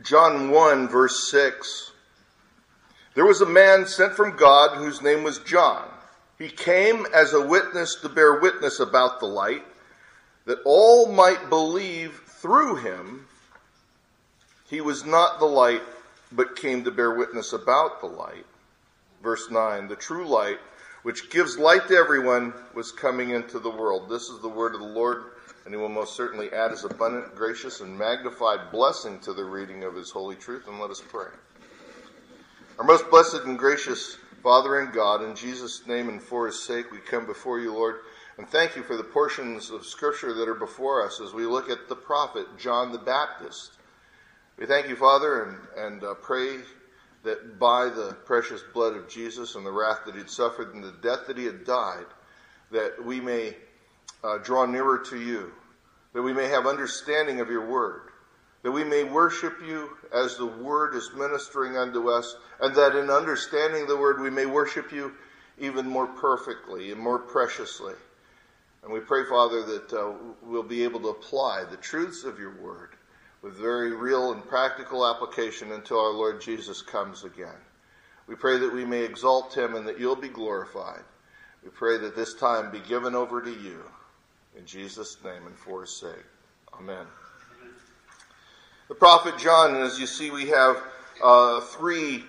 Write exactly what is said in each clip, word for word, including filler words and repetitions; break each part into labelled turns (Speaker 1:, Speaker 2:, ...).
Speaker 1: John one, verse six. There was a man sent from God whose name was John. He came as a witness to bear witness about the light, that all might believe through him. He was not the light, but came to bear witness about the light. Verse nine, the true light, which gives light to everyone, was coming into the world. This is the word of the Lord, and he will most certainly add his abundant, gracious, and magnified blessing to the reading of his holy truth. And let us pray. Our most blessed and gracious Father and God, in Jesus' name and for his sake, we come before you, Lord, and thank you for the portions of Scripture that are before us as we look at the prophet John the Baptist. We thank you, Father, and, and uh, pray that by the precious blood of Jesus and the wrath that he had suffered and the death that he had died, that we may uh, draw nearer to you, that we may have understanding of your word, that we may worship you as the word is ministering unto us, and that in understanding the word we may worship you even more perfectly and more preciously. And we pray, Father, that uh, we'll be able to apply the truths of your word with very real and practical application until our Lord Jesus comes again. We pray that we may exalt him and that you'll be glorified. We pray that this time be given over to you. In Jesus' name and for his sake. Amen. The prophet John, and as you see, we have uh, three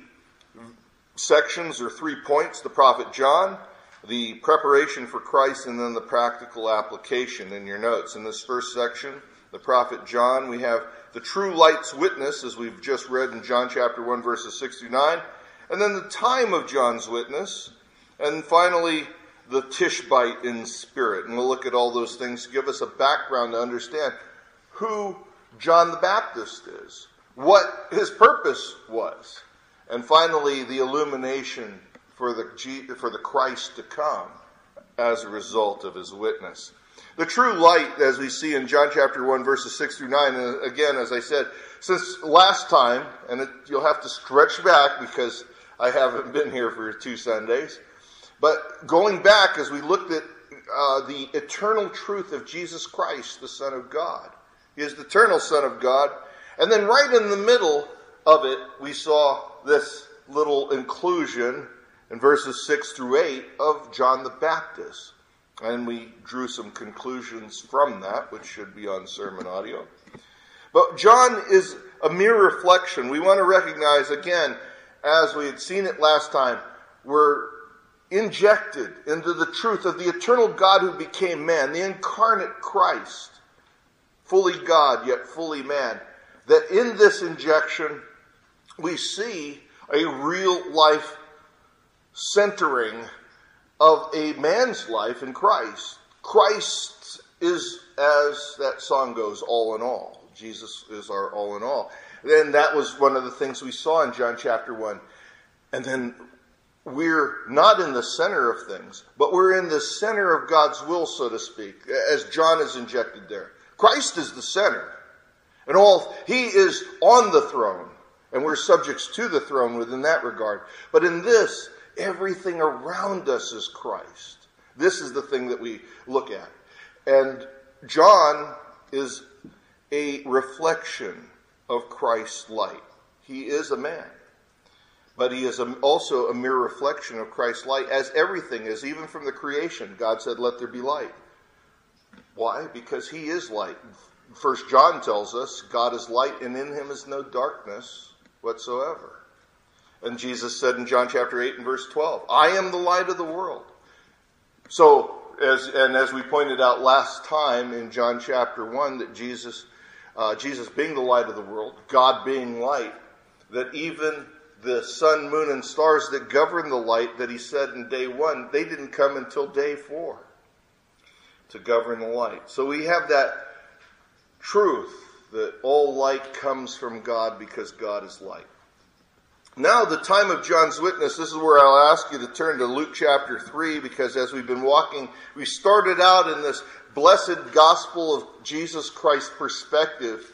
Speaker 1: sections or three points. The prophet John, the preparation for Christ, and then the practical application in your notes. In this first section, the prophet John, we have the true light's witness, as we've just read in John chapter one, verses six through nine. And then the time of John's witness. And finally, the Tishbite in spirit. And we'll look at all those things to give us a background to understand who John the Baptist is, what his purpose was, and finally the illumination for the for the Christ to come as a result of his witness. The true light, as we see in John chapter one, verses six through nine, and again, as I said, since last time, and it, you'll have to stretch back because I haven't been here for two Sundays, but going back as we looked at uh, the eternal truth of Jesus Christ, the Son of God. He is the eternal Son of God. And then right in the middle of it, we saw this little inclusion in verses six through eight of John the Baptist. And we drew some conclusions from that, which should be on sermon audio. But John is a mere reflection. We want to recognize, again, as we had seen it last time, we're injected into the truth of the eternal God who became man, the incarnate Christ. Fully God, yet fully man. That in this injection, we see a real life centering of a man's life in Christ. Christ is, as that song goes, all in all. Jesus is our all in all. And that was one of the things we saw in John chapter one. And then we're not in the center of things, but we're in the center of God's will, so to speak, as John is injected there. Christ is the center, and all he is on the throne, and we're subjects to the throne within that regard. But in this, everything around us is Christ. This is the thing that we look at. And John is a reflection of Christ's light. He is a man, but he is also a mere reflection of Christ's light, as everything is, even from the creation. God said, "Let there be light." Why? Because he is light. First John tells us, God is light, and in him is no darkness whatsoever. And Jesus said in John chapter eight and verse twelve, "I am the light of the world." So, as and as we pointed out last time in John chapter one, that Jesus, uh, Jesus being the light of the world, God being light, that even the sun, moon, and stars that govern the light that he said in day one, they didn't come until day four to govern the light. So we have that truth that all light comes from God because God is light. Now, the time of John's witness, this is where I'll ask you to turn to Luke chapter three, because as we've been walking, we started out in this blessed gospel of Jesus Christ perspective.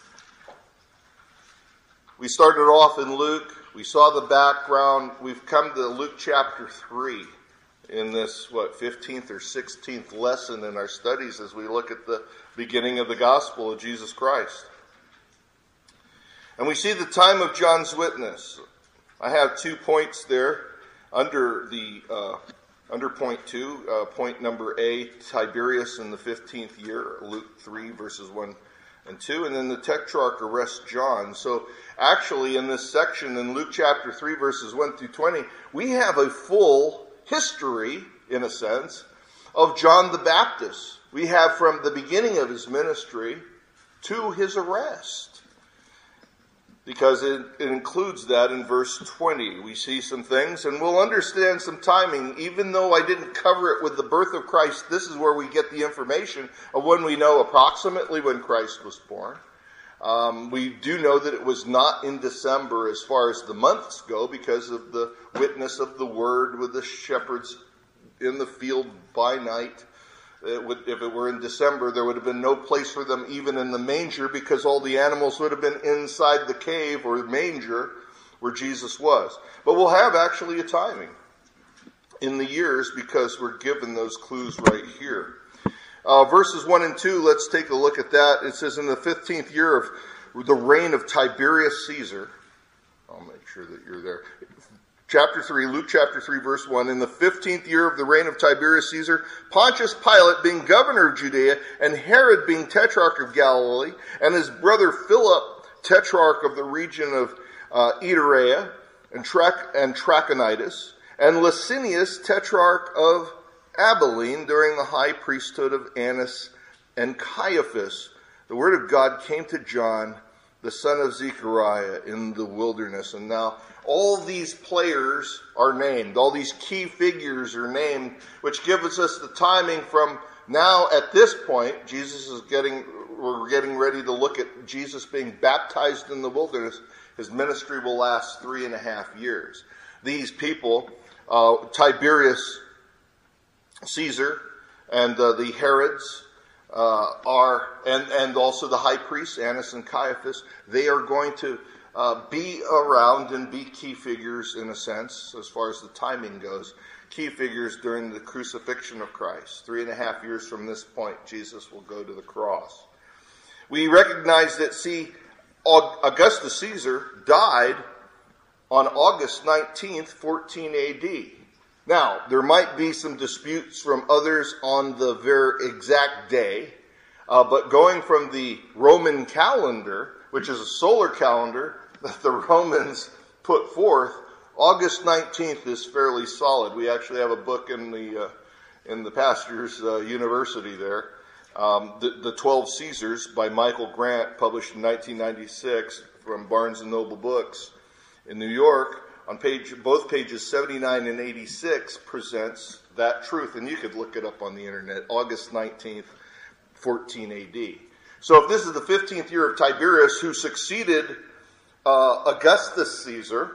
Speaker 1: We started off in Luke. We saw the background. We've come to Luke chapter three in this, what, fifteenth or sixteenth lesson in our studies as we look at the beginning of the gospel of Jesus Christ. And we see the time of John's witness. I have two points there under the uh, under point two. Uh, point number A, Tiberius in the fifteenth year, Luke three, verses one and two. And then the tetrarch arrests John. So actually in this section in Luke chapter three, verses one through twenty, we have a full history, in a sense, of John the Baptist. We have from the beginning of his ministry to his arrest. Because it, it includes that in verse twenty. We see some things, and we'll understand some timing. Even though I didn't cover it with the birth of Christ, this is where we get the information of when we know approximately when Christ was born. Um, we do know that it was not in December as far as the months go, because of the witness of the word with the shepherds in the field by night. It would, if it were in December, there would have been no place for them even in the manger, because all the animals would have been inside the cave or manger where Jesus was. But we'll have actually a timing in the years, because we're given those clues right here. Uh, verses one and two, let's take a look at that. It says, in the fifteenth year of the reign of Tiberius Caesar. I'll make sure that you're there. Chapter three, Luke chapter three, verse one. In the fifteenth year of the reign of Tiberius Caesar, Pontius Pilate being governor of Judea, and Herod being tetrarch of Galilee, and his brother Philip, tetrarch of the region of uh, Iturea and, Trac- and Trachonitis, and Licinius, tetrarch of Abilene, during the high priesthood of Annas and Caiaphas, the word of God came to John, the son of Zechariah, in the wilderness. And now all these players are named. All these key figures are named, which gives us the timing from now at this point. Jesus is getting, we're getting ready to look at Jesus being baptized in the wilderness. His ministry will last three and a half years. These people, uh, Tiberius Caesar and uh, the Herods, uh, are, and, and also the high priests, Annas and Caiaphas, they are going to Uh, be around and be key figures, in a sense, as far as the timing goes. Key figures during the crucifixion of Christ. Three and a half years from this point, Jesus will go to the cross. We recognize that, see, Augustus Caesar died on August nineteenth, fourteen A D. Now, there might be some disputes from others on the very exact day, uh, but going from the Roman calendar, which is a solar calendar that the Romans put forth, August nineteenth is fairly solid. We actually have a book in the uh, in the Pastors uh, University there, um, the, the twelve Caesars by Michael Grant, published in nineteen ninety-six from Barnes and Noble Books in New York. On page both pages seventy-nine and eighty-six presents that truth, and you could look it up on the internet. August nineteenth, fourteen A D. So if this is the fifteenth year of Tiberius, who succeeded uh, Augustus Caesar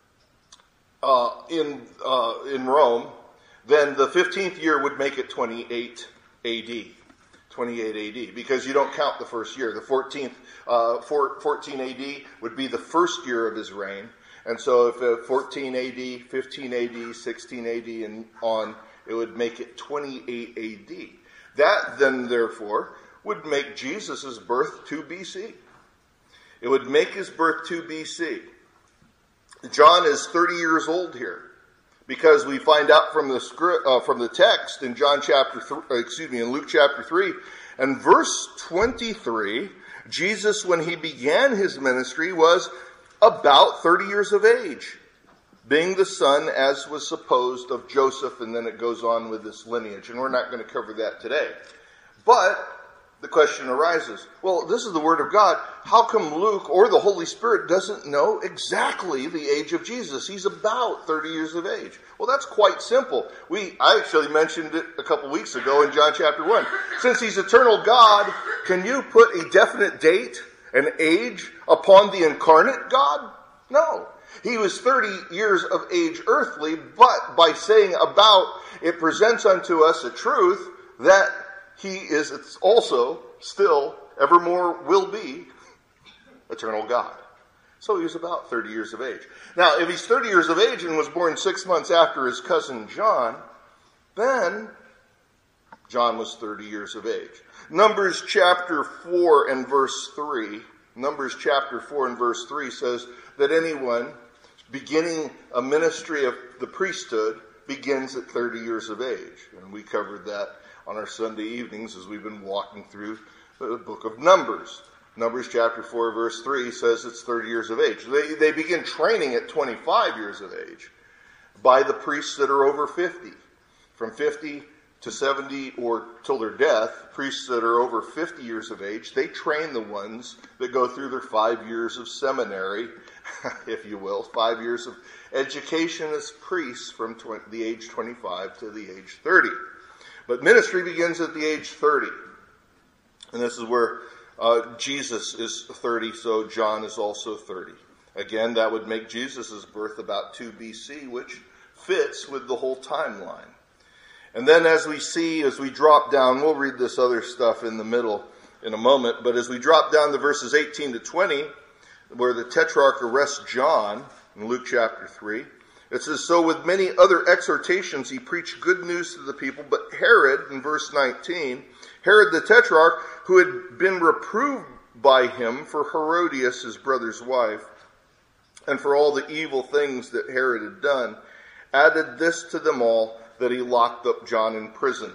Speaker 1: uh, in uh, in Rome, then the fifteenth year would make it twenty-eight A D. twenty-eight A D, because you don't count the first year. The fourteenth, uh, fourteen A D would be the first year of his reign. And so if uh, fourteen A D, fifteen A D, sixteen A D, and on, it would make it twenty-eight A D. That then, therefore, would make Jesus' birth two B C. It would make his birth two B C. John is thirty years old here, because we find out from the script, uh, from the text in John chapter, th- excuse me, in Luke chapter three, and verse twenty-three. Jesus, when he began his ministry, was about thirty years of age, being the son, as was supposed, of Joseph, and then it goes on with this lineage, and we're not going to cover that today. But the question arises, well, this is the Word of God. How come Luke or the Holy Spirit doesn't know exactly the age of Jesus? He's about thirty years of age. Well, that's quite simple. We I actually mentioned it a couple weeks ago in John chapter one. Since he's eternal God, can you put a definite date, an age, upon the incarnate God? No. He was thirty years of age earthly, but by saying about, it presents unto us a truth that he is also still, evermore will be, eternal God. So he was about thirty years of age. Now, if he's thirty years of age and was born six months after his cousin John, then John was thirty years of age. Numbers chapter four and verse three. Numbers chapter four and verse three says that anyone beginning a ministry of the priesthood begins at thirty years of age. And we covered that on our Sunday evenings as we've been walking through the book of Numbers. Numbers chapter four verse three says it's thirty years of age. They, they begin training at twenty-five years of age by the priests that are over fifty. From fifty to seventy or till their death, priests that are over fifty years of age, they train the ones that go through their five years of seminary, if you will, five years of education as priests from twenty, the age twenty-five to the age thirty. But ministry begins at the age thirty. And this is where uh, Jesus is thirty, so John is also thirty. Again, that would make Jesus' birth about two B C, which fits with the whole timeline. And then as we see, as we drop down, we'll read this other stuff in the middle in a moment, but as we drop down to verses eighteen to twenty, where the tetrarch arrests John in Luke chapter three, it says, "So with many other exhortations he preached good news to the people, but Herod," in verse nineteen, "Herod the tetrarch, who had been reproved by him for Herodias, his brother's wife, and for all the evil things that Herod had done, added this to them all, that he locked up John in prison."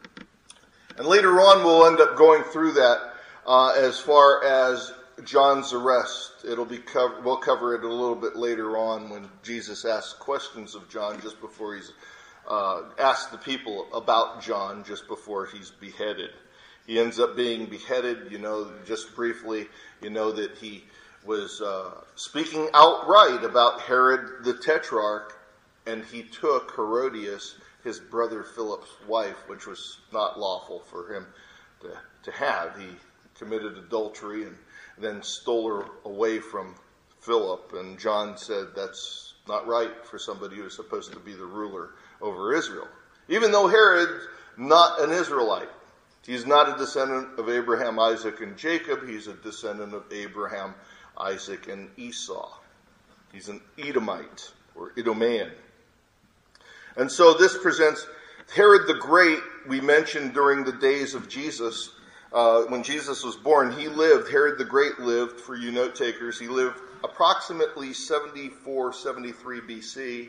Speaker 1: And later on we'll end up going through that uh, as far as John's arrest. It'll be cover- we'll cover it a little bit later on when Jesus asks questions of John just before he's uh, asked the people about John just before he's beheaded. He ends up being beheaded, you know, just briefly, you know that he was uh, speaking outright about Herod the Tetrarch, and he took Herodias, his brother Philip's wife, which was not lawful for him to, to have. He committed adultery and then stole her away from Philip. And John said that's not right for somebody who is supposed to be the ruler over Israel. Even though Herod's not an Israelite. He's not a descendant of Abraham, Isaac, and Jacob. He's a descendant of Abraham, Isaac, and Esau. He's an Edomite or Idumean. And so this presents Herod the Great. We mentioned during the days of Jesus, uh, when Jesus was born, he lived, Herod the Great lived, for you note takers, he lived approximately seventy-four, seventy-three B C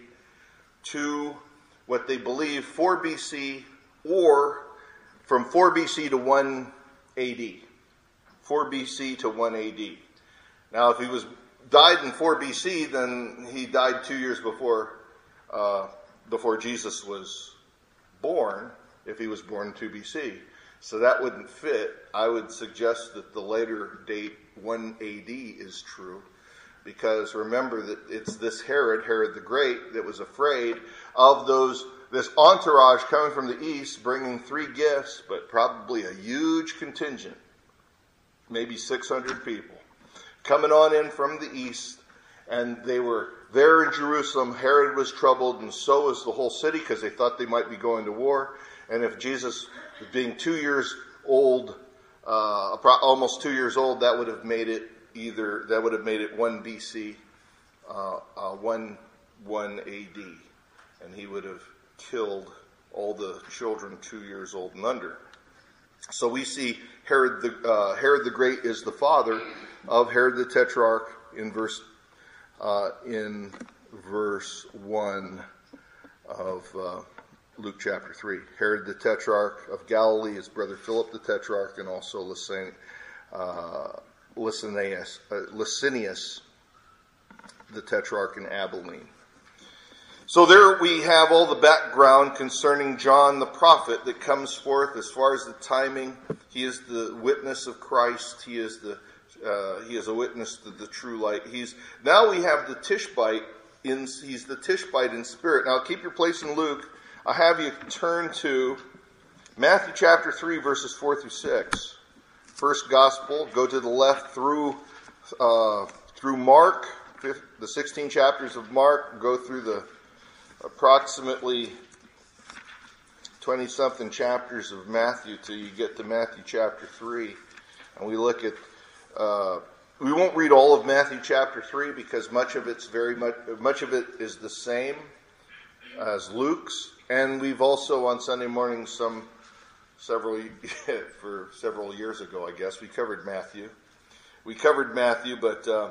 Speaker 1: to what they believe four B C, or from four B C to one A D. four B C to one A D. Now, if he was died in four B C, then he died two years before uh, before Jesus was born, if he was born in two B C. So that wouldn't fit. I would suggest that the later date, one A D, is true. Because remember that it's this Herod, Herod the Great, that was afraid of those this entourage coming from the east, bringing three gifts, but probably a huge contingent, maybe six hundred people, coming on in from the east. And they were there in Jerusalem. Herod was troubled, and so was the whole city, because they thought they might be going to war. And if Jesus, being two years old, uh, almost two years old, that would have made it either, that would have made it one B C, uh, uh, one, one A D. And he would have killed all the children two years old and under. So we see Herod the, uh, Herod the Great is the father of Herod the Tetrarch in verse Uh, in verse one of uh, Luke chapter three. Herod the Tetrarch of Galilee, his brother Philip the Tetrarch, and also Licin- uh, Licinius, uh, Licinius the Tetrarch in Abilene. So there we have all the background concerning John the prophet that comes forth as far as the timing. He is the witness of Christ. He is the Uh, he is a witness to the true light. He's now we have the Tishbite in. He's the Tishbite in spirit. Now keep your place in Luke. I have you turn to Matthew chapter three, verses four through six. First gospel. Go to the left through uh, through Mark, the sixteen chapters of Mark. Go through the approximately twenty something chapters of Matthew till you get to Matthew chapter three, and we look at. Uh, we won't read all of Matthew chapter three because much of it's very much much of it is the same as Luke's, and we've also on Sunday mornings some several for several years ago, I guess we covered Matthew. we covered Matthew, but uh,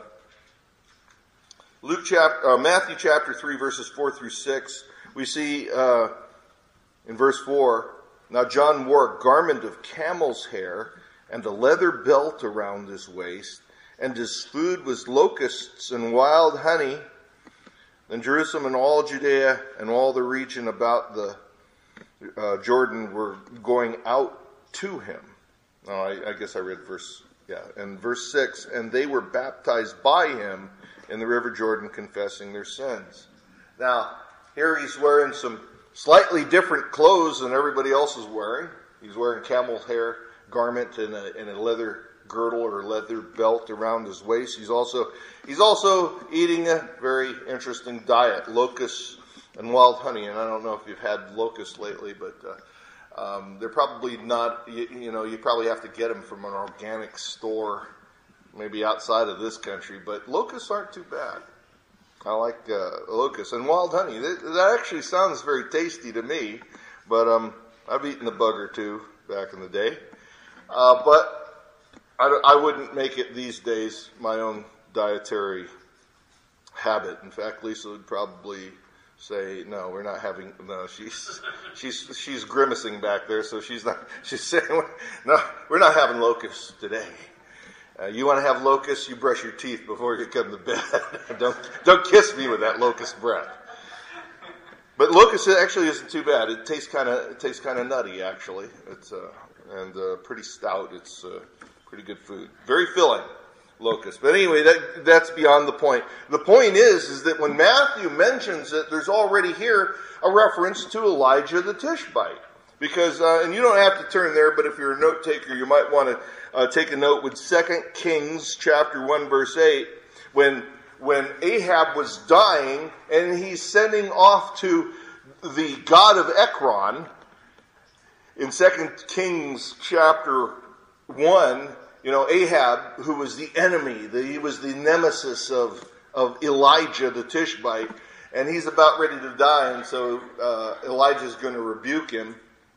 Speaker 1: Luke chapter, uh, Matthew chapter three, verses four through six, we see uh, in verse four, now John wore a garment of camel's hair and a leather belt around his waist, and his food was locusts and wild honey. Then Jerusalem and all Judea and all the region about the uh, Jordan were going out to him. Oh, I, I guess I read verse, yeah, and verse six, and they were baptized by him in the river Jordan, confessing their sins. Now, here he's wearing some slightly different clothes than everybody else is wearing. He's wearing camel hair garment and a, and a leather girdle or leather belt around his waist. He's also he's also eating a very interesting diet, locusts and wild honey. And I don't know if you've had locusts lately, but uh, um, they're probably not. You, you know, you probably have to get them from an organic store, maybe outside of this country. But locusts aren't too bad. I like uh, locusts and wild honey. That, that actually sounds very tasty to me. But um, I've eaten a bug or two back in the day. Uh, but I, I wouldn't make it these days my own dietary habit. In fact, Lisa would probably say, "No, we're not having." No, she's she's she's grimacing back there, so she's not. She's saying, "No, we're not having locusts today." Uh, you want to have locusts? You brush your teeth before you come to bed. don't don't kiss me with that locust breath. But locust actually isn't too bad. It tastes kind of it tastes kind of nutty actually. It's uh, and uh, pretty stout. It's uh, pretty good food. Very filling, locust. But anyway, that, that's beyond the point. The point is, is that when Matthew mentions it, there's already here a reference to Elijah the Tishbite. Because, uh, and you don't have to turn there, but if you're a note taker, you might want to uh, take a note with Second Kings chapter one, verse eight, when when Ahab was dying, and he's sending off to the god of Ekron. In Second Kings chapter one, you know, Ahab, who was the enemy, the, he was the nemesis of, of Elijah the Tishbite, and he's about ready to die, and so uh, Elijah's going to rebuke him,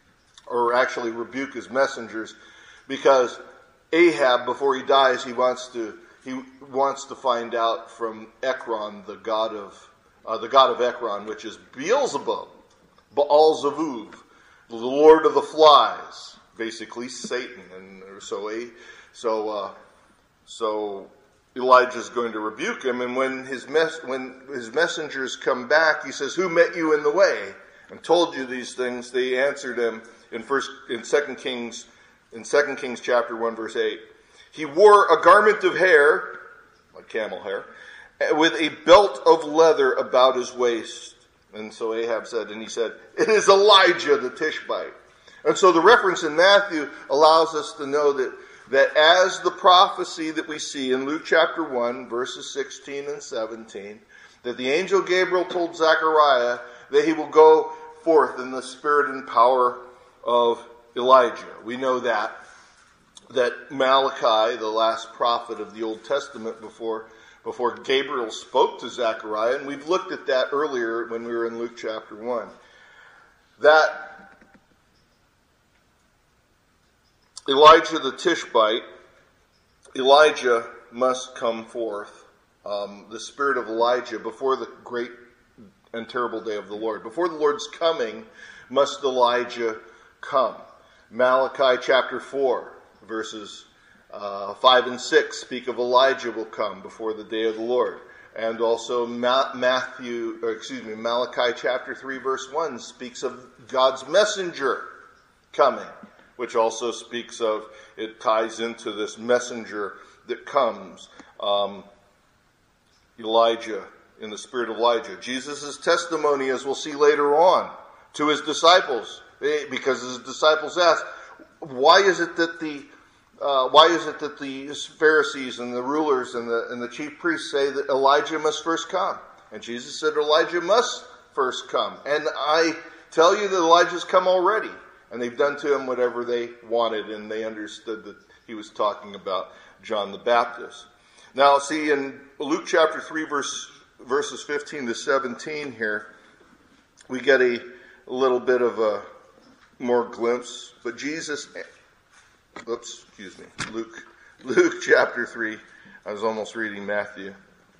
Speaker 1: or actually rebuke his messengers, because Ahab, before he dies, he wants to he wants to find out from Ekron, the god of uh, the god of Ekron, which is Beelzebub, Baal-Zevuv, the Lord of the Flies, basically Satan, and so a so uh, so Elijah's going to rebuke him, and when his mess when his messengers come back, he says, "Who met you in the way and told you these things?" They answered him in first in Second Kings in Second Kings chapter one, verse eight. He wore a garment of hair, like camel hair, with a belt of leather about his waist. And so Ahab said, and he said, "It is Elijah the Tishbite." And so the reference in Matthew allows us to know that, that as the prophecy that we see in Luke chapter one, verses sixteen and seventeen, that the angel Gabriel told Zechariah that he will go forth in the spirit and power of Elijah. We know that, that Malachi, the last prophet of the Old Testament before before Gabriel spoke to Zechariah, and we've looked at that earlier when we were in Luke chapter one, that Elijah the Tishbite, Elijah must come forth, um, the spirit of Elijah, before the great and terrible day of the Lord. Before the Lord's coming, must Elijah come. Malachi chapter four, verses Uh, five and six speak of Elijah will come before the day of the Lord. And also Ma- Matthew, or excuse me, Malachi chapter three, verse one speaks of God's messenger coming, which also speaks of, it ties into this messenger that comes, um, Elijah, in the spirit of Elijah. Jesus' testimony, as we'll see later on, to his disciples, because his disciples asked, why is it that the Uh, why is it that the Pharisees and the rulers and the and the chief priests say that Elijah must first come? And Jesus said Elijah must first come. And I tell you that Elijah's come already. And they've done to him whatever they wanted, and they understood that he was talking about John the Baptist. Now, see, in Luke chapter three, verse, verses fifteen to seventeen here, we get a, a little bit of a more glimpse. But Jesus, oops, excuse me, Luke, Luke chapter three, I was almost reading Matthew.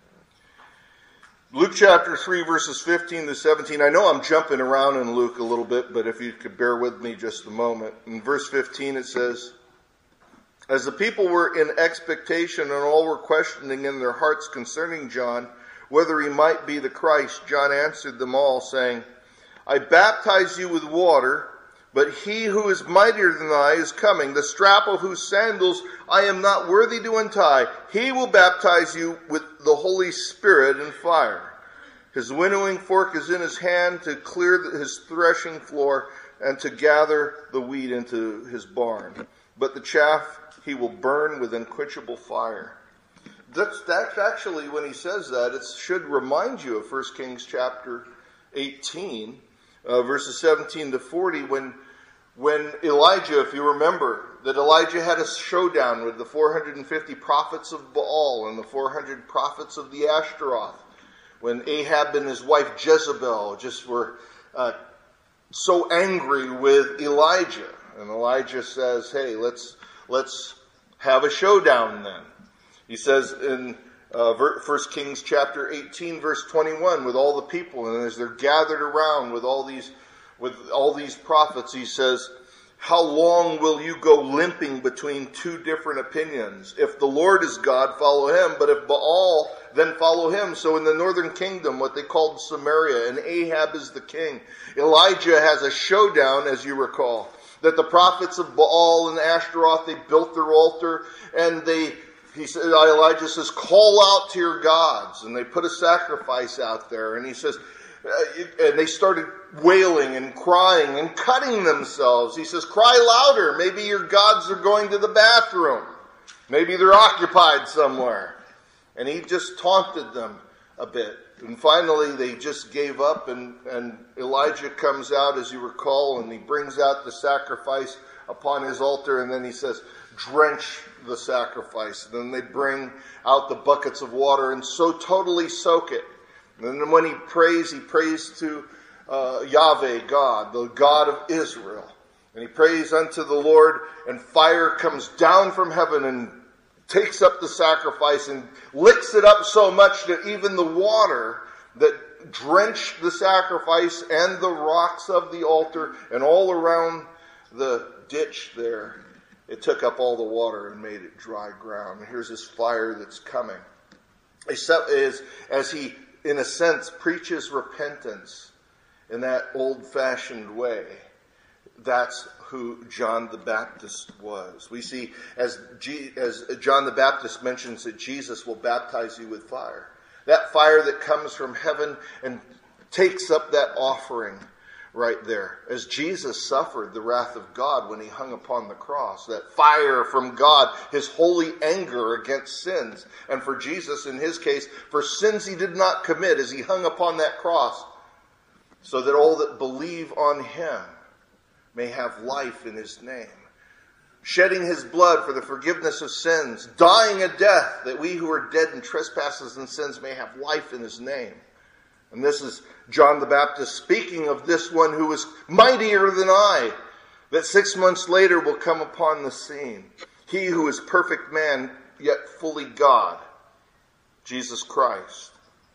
Speaker 1: Luke chapter three, verses fifteen to seventeen. I know I'm jumping around in Luke a little bit, but if you could bear with me just a moment. In verse fifteen it says, "As the people were in expectation and all were questioning in their hearts concerning John, whether he might be the Christ, John answered them all, saying, I baptize you with water, but he who is mightier than I is coming, the strap of whose sandals I am not worthy to untie. He will baptize you with the Holy Spirit and fire. His winnowing fork is in his hand to clear his threshing floor and to gather the wheat into his barn. But the chaff he will burn with unquenchable fire." That's, that's actually, when he says that, it should remind you of First Kings chapter eighteen, uh, verses seventeen to forty, when when Elijah, if you remember, that Elijah had a showdown with the four hundred fifty prophets of Baal and the four hundred prophets of the Ashtaroth, when Ahab and his wife Jezebel just were uh, so angry with Elijah. And Elijah says, hey, let's let's have a showdown then. He says in uh, First Kings chapter eighteen, verse twenty-one, with all the people, and as they're gathered around with all these with all these prophets, he says, how long will you go limping between two different opinions? If the Lord is God, follow him, but if Baal, then follow him. So in the northern kingdom, what they called Samaria, and Ahab is the king, Elijah has a showdown, as you recall, that the prophets of Baal and Ashtaroth, they built their altar, and they He said, Elijah says, call out to your gods. And they put a sacrifice out there. And he says, uh, and they started wailing and crying and cutting themselves. He says, cry louder. Maybe your gods are going to the bathroom. Maybe they're occupied somewhere. And he just taunted them a bit. And finally they just gave up. And, and Elijah comes out, as you recall, and he brings out the sacrifice upon his altar. And then he says, drench the sacrifice. Then they bring out the buckets of water and so totally soak it. And then when he prays, he prays to uh, Yahweh, God, the God of Israel. And he prays unto the Lord, and fire comes down from heaven and takes up the sacrifice and licks it up so much that even the water that drenched the sacrifice and the rocks of the altar and all around the ditch there, it took up all the water and made it dry ground. And here's this fire that's coming. As, as he, in a sense, preaches repentance in that old-fashioned way, that's who John the Baptist was. We see, as, G, as John the Baptist mentions, that Jesus will baptize you with fire. That fire that comes from heaven and takes up that offering right there. As Jesus suffered the wrath of God when he hung upon the cross, that fire from God, his holy anger against sins. And for Jesus, in his case, for sins he did not commit as he hung upon that cross, so that all that believe on him may have life in his name. Shedding his blood for the forgiveness of sins, dying a death that we who are dead in trespasses and sins may have life in his name. And this is John the Baptist speaking of this one who is mightier than I, that six months later will come upon the scene. He who is perfect man, yet fully God, Jesus Christ.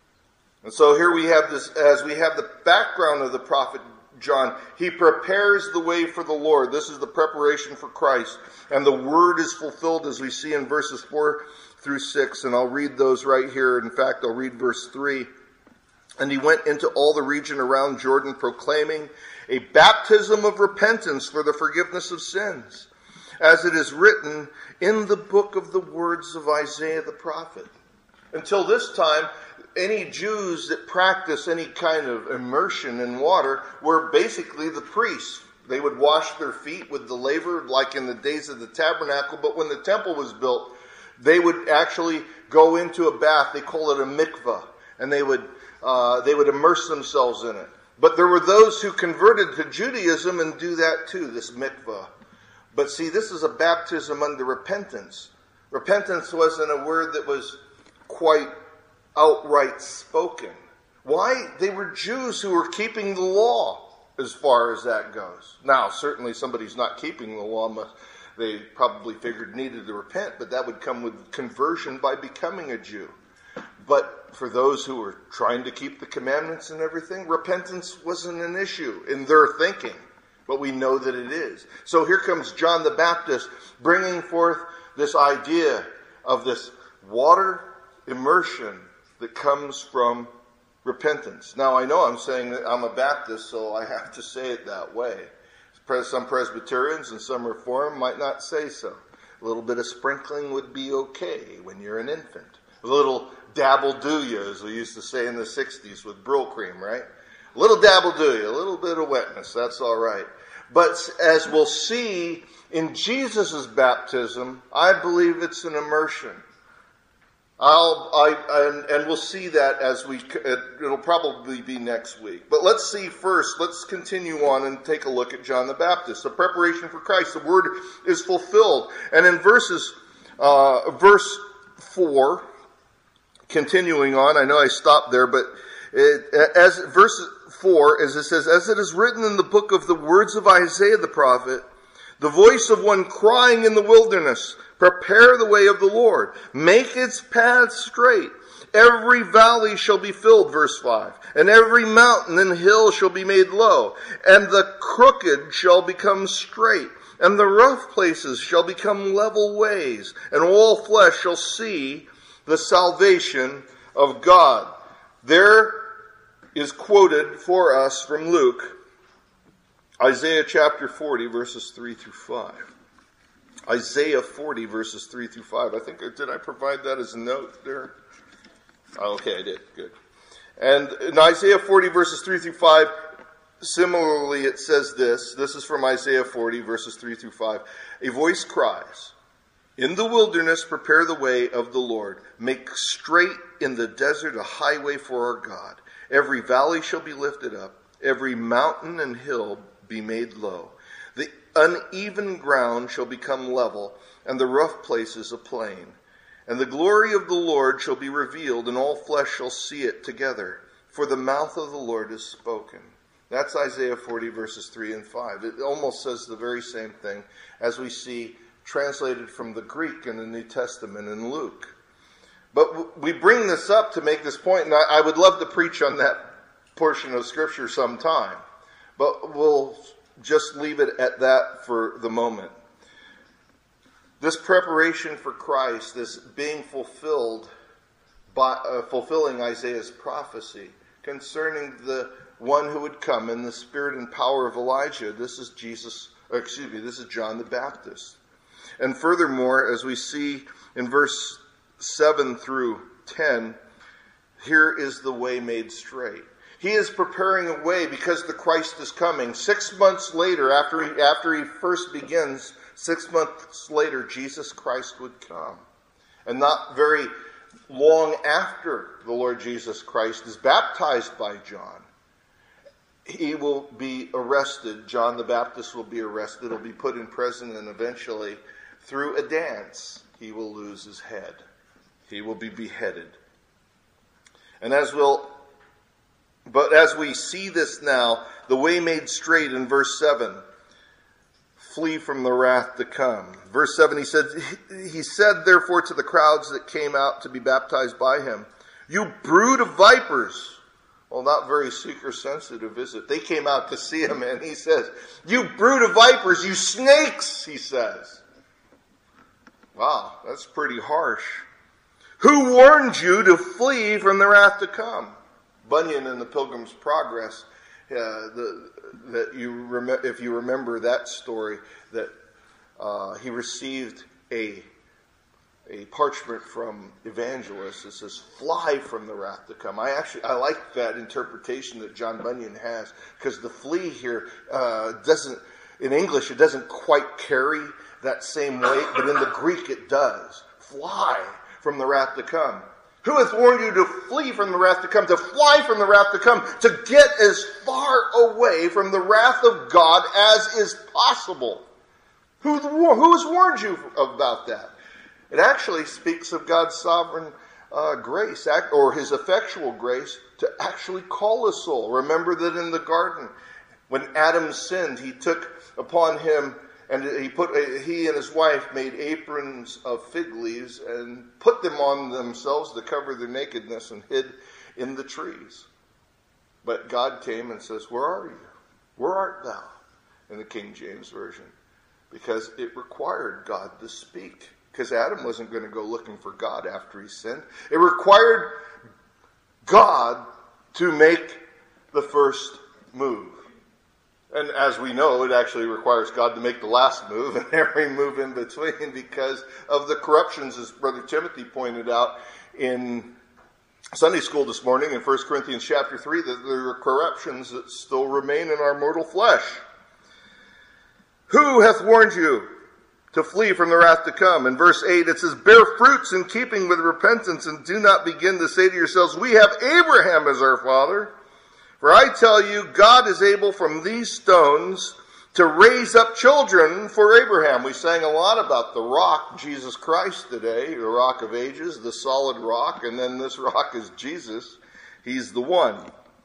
Speaker 1: And so here we have this, as we have the background of the prophet John, he prepares the way for the Lord. This is the preparation for Christ. And the word is fulfilled, as we see in verses four through six. And I'll read those right here. In fact, I'll read verse three. And he went into all the region around Jordan, proclaiming a baptism of repentance for the forgiveness of sins, as it is written in the book of the words of Isaiah the prophet. Until this time, any Jews that practice any kind of immersion in water were basically the priests. They would wash their feet with the laver, like in the days of the tabernacle. But when the temple was built, they would actually go into a bath. They call it a mikvah. And they would uh, they would immerse themselves in it. But there were those who converted to Judaism and do that too, this mikvah. But see, this is a baptism unto repentance. Repentance wasn't a word that was quite outright spoken. Why? They were Jews who were keeping the law as far as that goes. Now, certainly somebody's not keeping the law. Must, they probably figured needed to repent, but that would come with conversion by becoming a Jew. But for those who were trying to keep the commandments and everything, repentance wasn't an issue in their thinking. But we know that it is. So here comes John the Baptist bringing forth this idea of this water immersion that comes from repentance. Now, I know I'm saying that I'm a Baptist, so I have to say it that way. Some Presbyterians and some Reform might not say so. A little bit of sprinkling would be okay when you're an infant. A little dabble-do-ya, as we used to say in the sixties with Brill Cream, right? A little dabble-do-ya, a little bit of wetness, that's all right. But as we'll see in Jesus' baptism, I believe it's an immersion. I'll, I, and, and we'll see that as we, it'll probably be next week. But let's see first, let's continue on and take a look at John the Baptist. The preparation for Christ, the word is fulfilled. And in verses, uh, verse four, continuing on, I know I stopped there, but it, as verse four, as it says, as it is written in the book of the words of Isaiah the prophet, the voice of one crying in the wilderness, prepare the way of the Lord, make its paths straight. Every valley shall be filled, verse five, and every mountain and hill shall be made low, and the crooked shall become straight, and the rough places shall become level ways, and all flesh shall see the salvation of God. There is quoted for us from Luke, Isaiah chapter forty, verses three through five. Isaiah forty, verses three through five. I think, did I provide that as a note there? Oh, okay, I did. Good. And in Isaiah forty, verses three through five, similarly it says this. This is from Isaiah forty, verses three through five. A voice cries, in the wilderness prepare the way of the Lord. Make straight in the desert a highway for our God. Every valley shall be lifted up. Every mountain and hill be made low. The uneven ground shall become level, and the rough places a plain. And the glory of the Lord shall be revealed, and all flesh shall see it together. For the mouth of the Lord is spoken. That's Isaiah forty, verses three and five. It almost says the very same thing as we see translated from the Greek in the New Testament in Luke. But we bring this up to make this point, and I would love to preach on that portion of Scripture sometime. But we'll just leave it at that for the moment. This preparation for Christ, this being fulfilled, by uh, fulfilling Isaiah's prophecy concerning the one who would come in the spirit and power of Elijah. This is Jesus, excuse me, this is John the Baptist. And furthermore, as we see in verse seven through ten, here is the way made straight. He is preparing a way because the Christ is coming. Six months later, after he, after he first begins, six months later, Jesus Christ would come. And not very long after the Lord Jesus Christ is baptized by John, he will be arrested. John the Baptist will be arrested. He'll be put in prison, and eventually, through a dance, he will lose his head. He will be beheaded. And as we'll But as we see this now, the way made straight in verse seven, flee from the wrath to come. Verse seven, he said, he said therefore to the crowds that came out to be baptized by him, you brood of vipers. Well, not very seeker sensitive, is it? They came out to see him, and he says, you brood of vipers, you snakes, he says. Wow, that's pretty harsh. Who warned you to flee from the wrath to come? Bunyan in the Pilgrim's Progress, uh, the, that you rem- if you remember that story, that uh, he received a a parchment from Evangelist that says, "Fly from the wrath to come." I actually I like that interpretation that John Bunyan has, because the flee here uh, doesn't, in English, it doesn't quite carry that same weight, but in the Greek it does. Fly from the wrath to come. Who hath warned you to flee from the wrath to come, to fly from the wrath to come, to get as far away from the wrath of God as is possible? Who, who has warned you about that? It actually speaks of God's sovereign uh, grace, or his effectual grace, to actually call a soul. Remember that in the garden, when Adam sinned, he took upon him And he put he and his wife made aprons of fig leaves and put them on themselves to cover their nakedness and hid in the trees. But God came and says, "Where are you? Where art thou?" In the King James Version. Because it required God to speak. Because Adam wasn't going to go looking for God after he sinned. It required God to make the first move. And as we know, it actually requires God to make the last move and every move in between because of the corruptions, as Brother Timothy pointed out in Sunday school this morning in First Corinthians chapter three, that there are corruptions that still remain in our mortal flesh. Who hath warned you to flee from the wrath to come? In verse eight it says, "Bear fruits in keeping with repentance, and do not begin to say to yourselves, we have Abraham as our father. For I tell you, God is able from these stones to raise up children for Abraham." We sang a lot about the rock, Jesus Christ, today, the rock of ages, the solid rock, and then this rock is Jesus. He's the one.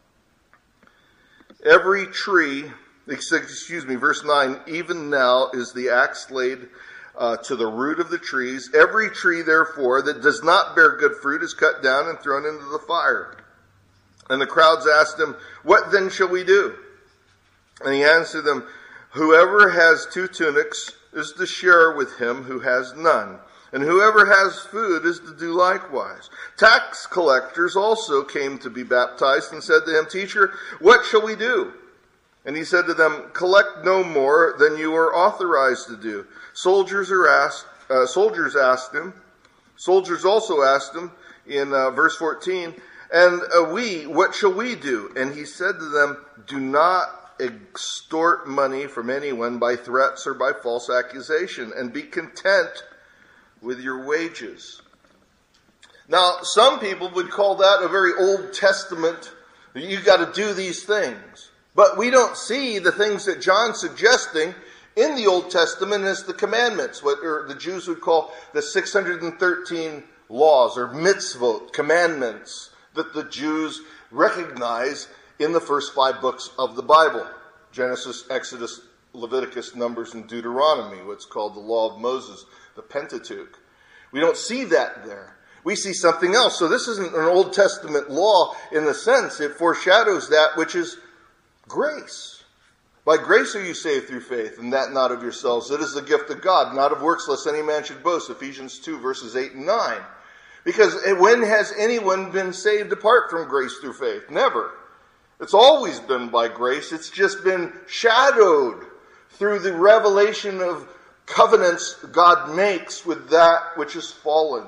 Speaker 1: Every tree, excuse me, verse nine, "Even now is the axe laid uh, to the root of the trees. Every tree, therefore, that does not bear good fruit is cut down and thrown into the fire." And the crowds asked him, "What then shall we do?" And he answered them, "Whoever has two tunics is to share with him who has none. And whoever has food is to do likewise." Tax collectors also came to be baptized and said to him, "Teacher, what shall we do?" And he said to them, "Collect no more than you are authorized to do." Soldiers are asked. Uh, soldiers asked him. Soldiers also asked him in uh, verse fourteen, "And uh, we, what shall we do?" And he said to them, "Do not extort money from anyone by threats or by false accusation, and be content with your wages." Now, some people would call that a very Old Testament, you've got to do these things. But we don't see the things that John's suggesting in the Old Testament as the commandments, what or the Jews would call the six hundred thirteen laws or mitzvot, commandments, that the Jews recognize in the first five books of the Bible. Genesis, Exodus, Leviticus, Numbers, and Deuteronomy, what's called the Law of Moses, the Pentateuch. We don't see that there. We see something else. So this isn't an Old Testament law in the sense it foreshadows that which is grace. By grace are you saved through faith, and that not of yourselves. It is the gift of God, not of works, lest any man should boast. Ephesians two, verses eight and nine. Because when has anyone been saved apart from grace through faith? Never. It's always been by grace. It's just been shadowed through the revelation of covenants God makes with that which is fallen.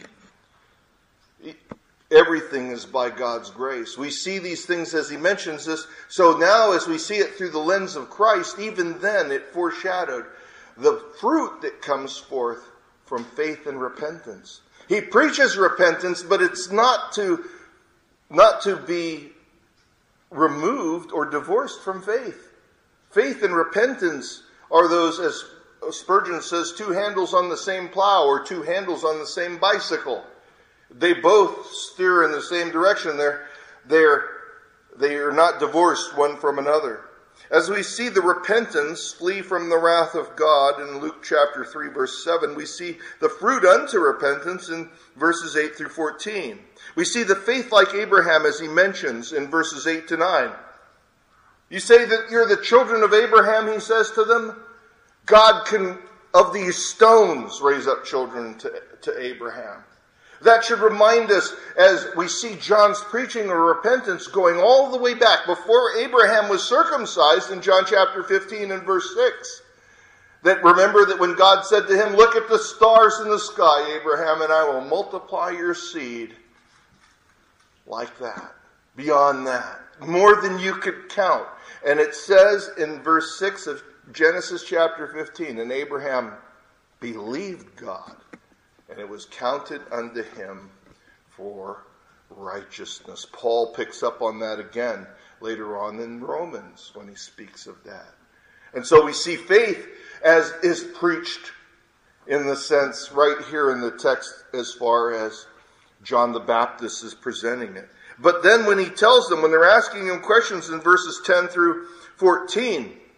Speaker 1: Everything is by God's grace. We see these things as he mentions this. So now as we see it through the lens of Christ, even then it foreshadowed the fruit that comes forth from faith and repentance. He preaches repentance, but it's not to, not to be removed or divorced from faith. Faith and repentance are those, as Spurgeon says, two handles on the same plow or two handles on the same bicycle. They both steer in the same direction. They're, they're, they are not divorced one from another. As we see the repentance flee from the wrath of God in Luke chapter three, verse seven, we see the fruit unto repentance in verses eight through fourteen. We see the faith like Abraham as he mentions in verses eight to nine. You say that you're the children of Abraham, he says to them. God can, of these stones, raise up children to, to Abraham. That should remind us as we see John's preaching of repentance going all the way back before Abraham was circumcised in John chapter fifteen and verse six. That remember that when God said to him, "Look at the stars in the sky, Abraham, and I will multiply your seed." Like that. Beyond that. More than you could count. And it says in verse six of Genesis chapter fifteen, "And Abraham believed God, and it was counted unto him for righteousness." Paul picks up on that again later on in Romans when he speaks of that. And so we see faith as is preached in the sense right here in the text as far as John the Baptist is presenting it. But then when he tells them, when they're asking him questions in verses ten through fourteen,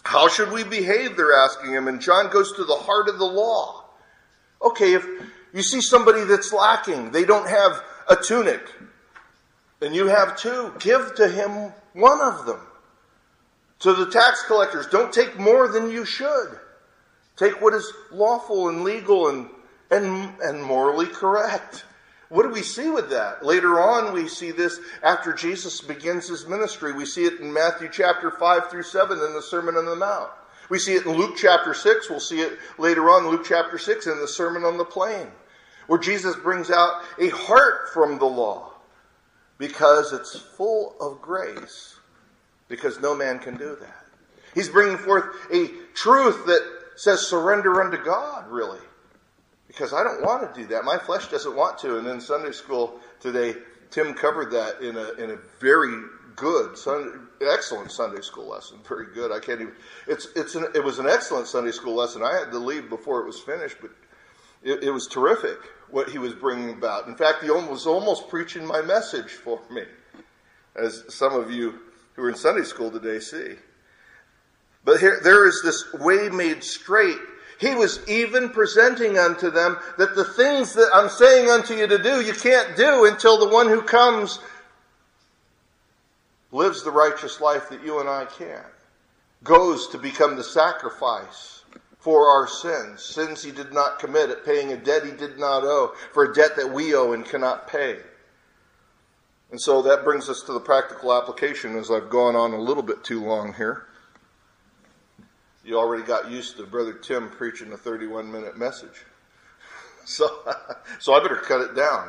Speaker 1: How should we behave, they're asking him. And John goes to the heart of the law. Okay, if you see somebody that's lacking, they don't have a tunic, and you have two, give to him one of them. To the tax collectors, don't take more than you should. Take what is lawful and legal and, and, and morally correct. What do we see with that? Later on, we see this after Jesus begins his ministry. We see it in Matthew chapter five through seven in the Sermon on the Mount. We see it in Luke chapter six. We'll see it later on in Luke chapter six in the Sermon on the Plain, where Jesus brings out a heart from the law because it's full of grace, because no man can do that. He's bringing forth a truth that says surrender unto God, really. Because I don't want to do that. My flesh doesn't want to. And in Sunday school today, Tim covered that in a in a very good, Sunday, excellent Sunday school lesson. Very good. I can't even. It's it's an, it was an excellent Sunday school lesson. I had to leave before it was finished, but it, it was terrific what he was bringing about. In fact, he was almost preaching my message for me, as some of you who are in Sunday school today see. But here there is this way made straight. He was even presenting unto them that the things that I'm saying unto you to do, you can't do until the one who comes lives the righteous life that you and I can. Goes to become the sacrifice for our sins. Sins he did not commit, at paying a debt he did not owe, for a debt that we owe and cannot pay. And so that brings us to the practical application, as I've gone on a little bit too long here. You already got used to Brother Tim preaching a thirty-one minute message. So, so I better cut it down.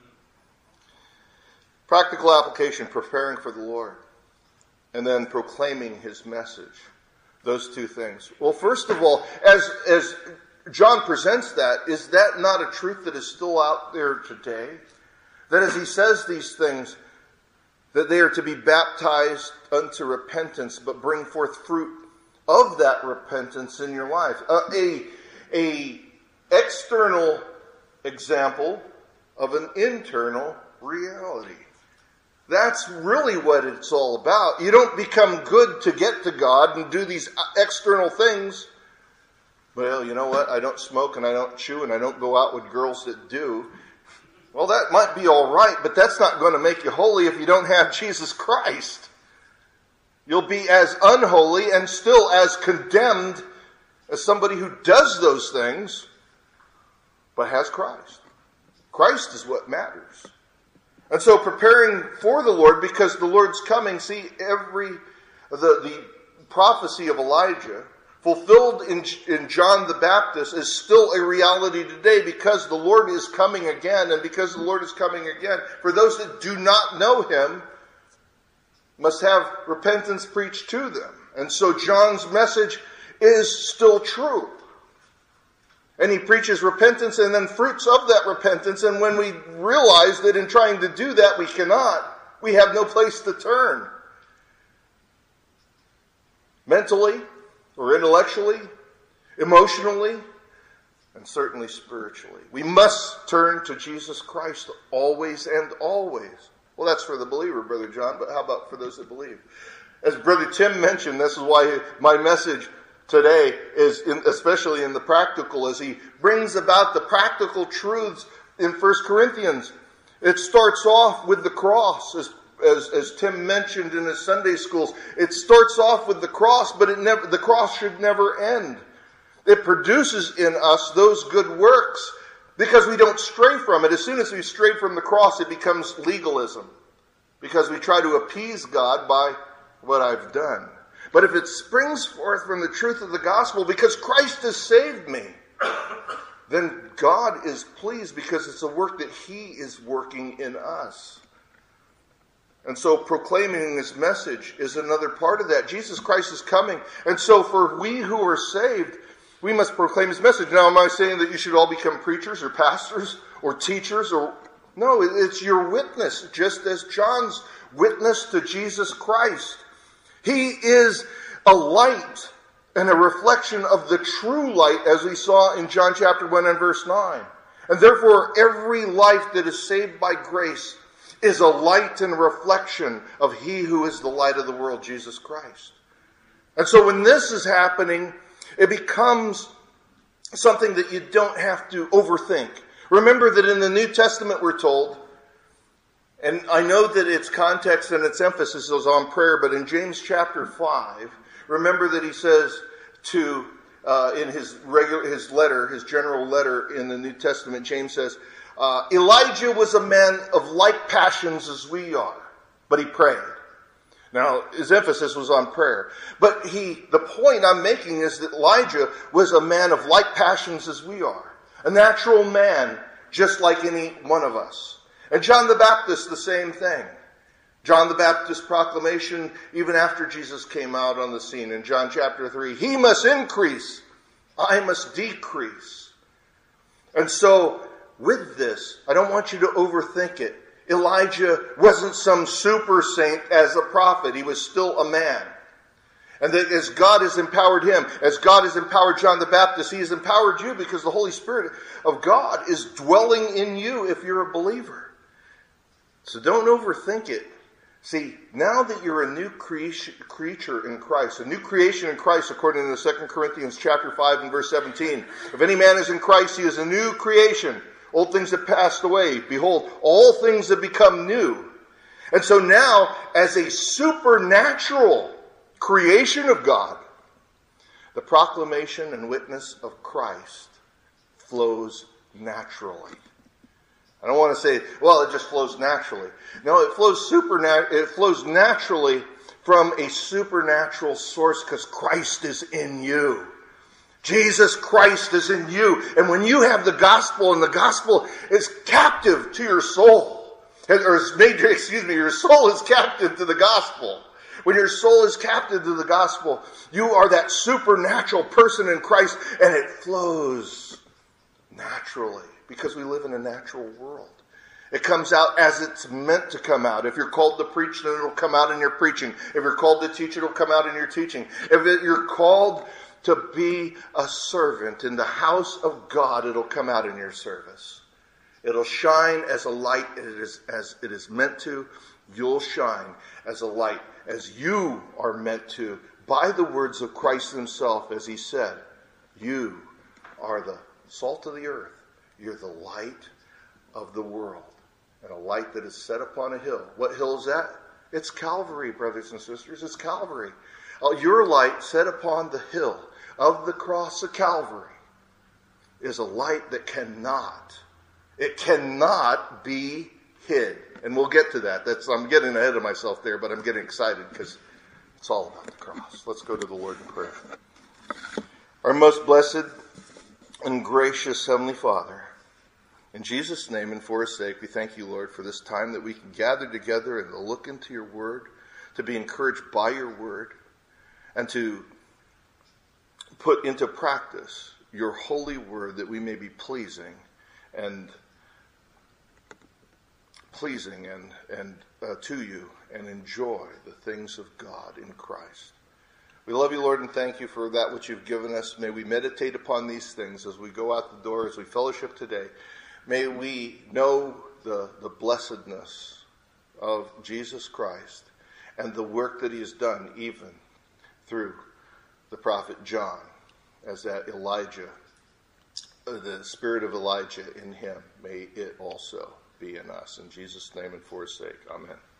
Speaker 1: Practical application, preparing for the Lord. And then proclaiming his message. Those two things. Well, first of all, as, as John presents that, is that not a truth that is still out there today? That as he says these things, that they are to be baptized unto repentance, but bring forth fruit of that repentance in your life. Uh, a, a external example of an internal reality. That's really what it's all about. You don't become good to get to God and do these external things. Well, you know what? I don't smoke and I don't chew and I don't go out with girls that do. Well, that might be all right, but that's not going to make you holy if you don't have Jesus Christ. You'll be as unholy and still as condemned as somebody who does those things, but has Christ. Christ is what matters. And so preparing for the Lord, because the Lord's coming, see, every, the, the prophecy of Elijah fulfilled in, in John the Baptist is still a reality today, because the Lord is coming again, and because the Lord is coming again, for those that do not know him, must have repentance preached to them. And so John's message is still true. And he preaches repentance and then fruits of that repentance. And when we realize that in trying to do that we cannot, we have no place to turn. Mentally or intellectually, emotionally, and certainly spiritually. We must turn to Jesus Christ always and always. Well, that's for the believer, Brother John, but how about for those that believe? As Brother Tim mentioned, this is why my message today is, in, especially in the practical, as he brings about the practical truths in First Corinthians. It starts off with the cross, as, as, as Tim mentioned in his Sunday schools. It starts off with the cross, but it never, the cross should never end. It produces in us those good works, because we don't stray from it. As soon as we stray from the cross, it becomes legalism. Because we try to appease God by what I've done. But if it springs forth from the truth of the gospel, because Christ has saved me, then God is pleased, because it's a work that he is working in us. And so proclaiming his message is another part of that. Jesus Christ is coming. And so for we who are saved, we must proclaim his message. Now, am I saying that you should all become preachers or pastors or teachers? Or no, it's your witness, just as John's witness to Jesus Christ. He is a light and a reflection of the true light, as we saw in John chapter one and verse nine. And therefore, every life that is saved by grace is a light and reflection of he who is the light of the world, Jesus Christ. And so when this is happening, it becomes something that you don't have to overthink. Remember that in the New Testament we're told, and I know that its context and its emphasis is on prayer, but in James chapter five, remember that he says to, uh, in his regular, his letter, his general letter in the New Testament, James says, uh, Elijah was a man of like passions as we are, but he prayed. Now, his emphasis was on prayer. But he, the point I'm making is that Elijah was a man of like passions as we are. A natural man, just like any one of us. And John the Baptist, the same thing. John the Baptist's proclamation, even after Jesus came out on the scene in John chapter three, he must increase, I must decrease. And so, with this, I don't want you to overthink it. Elijah wasn't some super saint as a prophet. He was still a man. And that as God has empowered him, as God has empowered John the Baptist, he has empowered you because the Holy Spirit of God is dwelling in you if you're a believer. So don't overthink it. See, now that you're a new creation, creature in Christ, a new creation in Christ, according to Second Corinthians chapter five and verse seventeen, if any man is in Christ, he is a new creation. Old things have passed away. Behold, all things have become new. And so now, as a supernatural creation of God, the proclamation and witness of Christ flows naturally. I don't want to say, well, it just flows naturally. No, it flows supernat- it flows naturally from a supernatural source because Christ is in you. Jesus Christ is in you. And when you have the gospel, and the gospel is captive to your soul, or is made, excuse me, your soul is captive to the gospel. When your soul is captive to the gospel, you are that supernatural person in Christ, and it flows naturally because we live in a natural world. It comes out as it's meant to come out. If you're called to preach, then it'll come out in your preaching. If you're called to teach, it'll come out in your teaching. If it, you're called to be a servant in the house of God, it'll come out in your service. It'll shine as a light it is, as it is meant to. You'll shine as a light as you are meant to by the words of Christ himself, as he said, you are the salt of the earth. You're the light of the world. And a light that is set upon a hill. What hill is that? It's Calvary, brothers and sisters. It's Calvary. Oh, your light set upon the hill of the cross of Calvary is a light that cannot, it cannot be hid. And we'll get to that. That's, I'm getting ahead of myself there, but I'm getting excited because it's all about the cross. Let's go to the Lord in prayer. Our most blessed and gracious Heavenly Father, in Jesus' name and for his sake, we thank you, Lord, for this time that we can gather together and to look into your word, to be encouraged by your word, and to put into practice your holy word that we may be pleasing and pleasing and, and uh, to you and enjoy the things of God in Christ. We love you, Lord, and thank you for that which you've given us. May we meditate upon these things as we go out the door, as we fellowship today. May we know the, the blessedness of Jesus Christ and the work that he has done even through the prophet John, as that Elijah, the spirit of Elijah in him, may it also be in us. In Jesus' name and for his sake, amen.